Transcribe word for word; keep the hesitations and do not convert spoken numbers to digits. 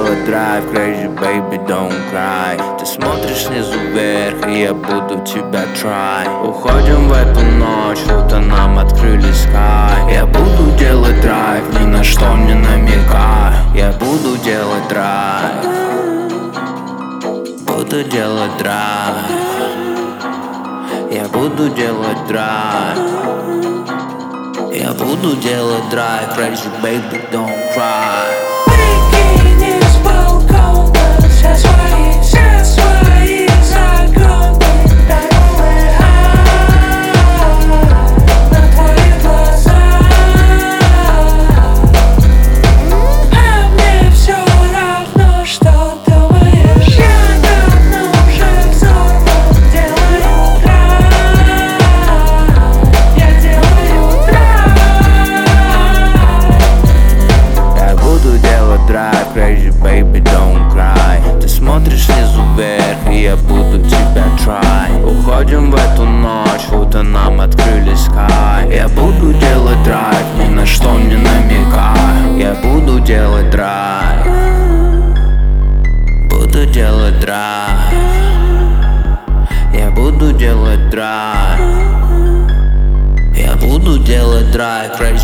делать драйв, crazy baby, don't cry. Ты смотришь снизу вверх, и я буду тебя try. Уходим в эту ночь, будто нам открыли sky. Я буду делать драйв, ни на что не намекай. Я буду делать драйв, буду делать драйв. Я буду делать драйв, я буду делать драйв, crazy baby, don't cry. Прикинь с балкона все свои, все свои загоны. На твои глаза. А мне все равно, что думаешь. Я давно уже взорван, делаю драйв. Я делаю драйв. Я буду делать драйв, crazy baby, don't cry. Ты смотришь снизу вверх, и я буду тебя try. Уходим в эту ночь, будто нам открыли sky. Я буду делать драйв, ни на что не намекай. Я буду делать драйв, буду делать драйв. Я буду делать драйв, я буду делать драйв, crazy